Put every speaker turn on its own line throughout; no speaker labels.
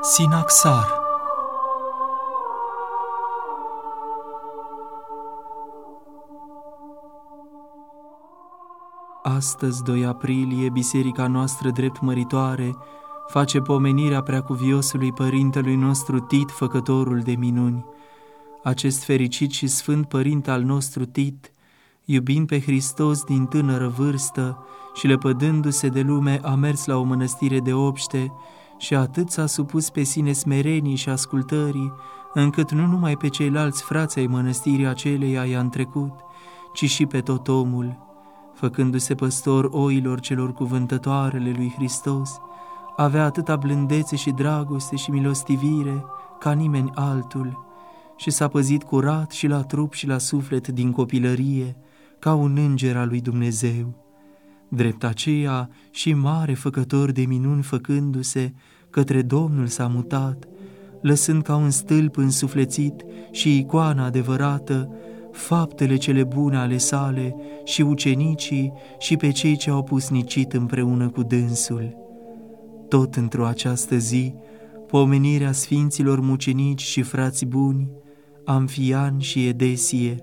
Sinaxar. Astăzi, 2 aprilie, biserica noastră drept măritoare face pomenirea preacuviosului părintelui nostru Tit, făcătorul de minuni. Acest fericit și sfânt părinte al nostru Tit, iubind pe Hristos din tânără vârstă și lepădându-se de lume, a mers la o mănăstire de obște și atât s-a supus pe sine smerenii și ascultării, încât nu numai pe ceilalți frați ai mănăstirii aceleia i-a întrecut, ci și pe tot omul. Făcându-se păstor oilor celor cuvântătoarele lui Hristos, avea atâta blândețe și dragoste și milostivire ca nimeni altul și s-a păzit curat și la trup și la suflet din copilărie, ca un înger al lui Dumnezeu. Drept aceea și mare făcător de minuni făcându-se, către Domnul s-a mutat, lăsând ca un stâlp însuflețit și icoana adevărată faptele cele bune ale sale și ucenicii și pe cei ce au pusnicit împreună cu dânsul. Tot într-o această zi, pomenirea sfinților mucenici și frați buni, Amfian și Edesie.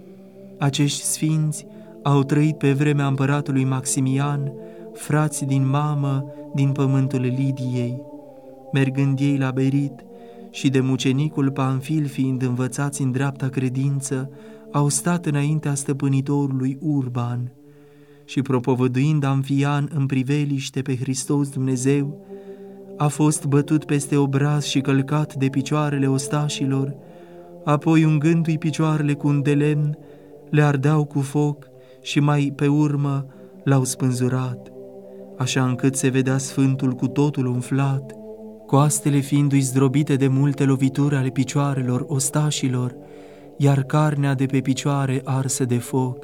Acești sfinți au trăit pe vremea împăratului Maximian, frați din mamă din pământul Lidiei. Mergând ei la Berit și de mucenicul Pamfil fiind învățați în dreapta credință, au stat înaintea stăpânitorului Urban și propovăduind Amfian în priveliște pe Hristos Dumnezeu, a fost bătut peste obraz și călcat de picioarele ostașilor, apoi ungându-i picioarele cu un de lemn, le ardeau cu foc și mai pe urmă l-au spânzurat, așa încât se vedea sfântul cu totul umflat, coastele fiindu-i zdrobite de multe lovituri ale picioarelor ostașilor, iar carnea de pe picioare arsă de foc.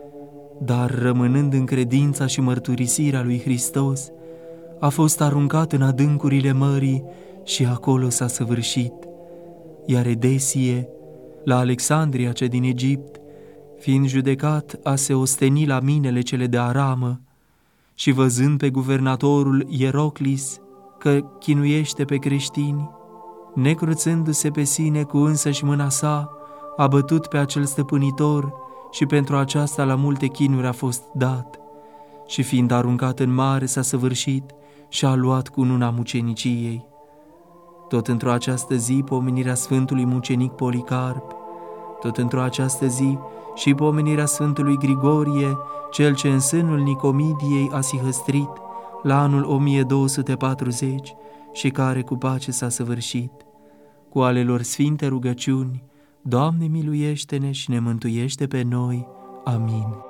Dar rămânând în credința și mărturisirea lui Hristos, a fost aruncat în adâncurile mării și acolo s-a săvârșit. Iar Edesie, la Alexandria cea din Egipt, fiind judecat a se osteni la minele cele de aramă și văzând pe guvernatorul Ieroclis că chinuiește pe creștini, necruțându-se pe sine cu însăși mâna sa, a bătut pe acel stăpânitor și pentru aceasta la multe chinuri a fost dat și fiind aruncat în mare s-a săvârșit și a luat cununa muceniciei. Tot într-o această zi pomenirea Sfântului Mucenic Policarp, tot într-o această zi și pomenirea Sfântului Grigorie, cel ce în sânul Nicomidiei a sihăstrit la anul 1240 și care cu pace s-a săvârșit. Cu ale lor sfinte rugăciuni, Doamne miluiește-ne și ne mântuiește pe noi. Amin.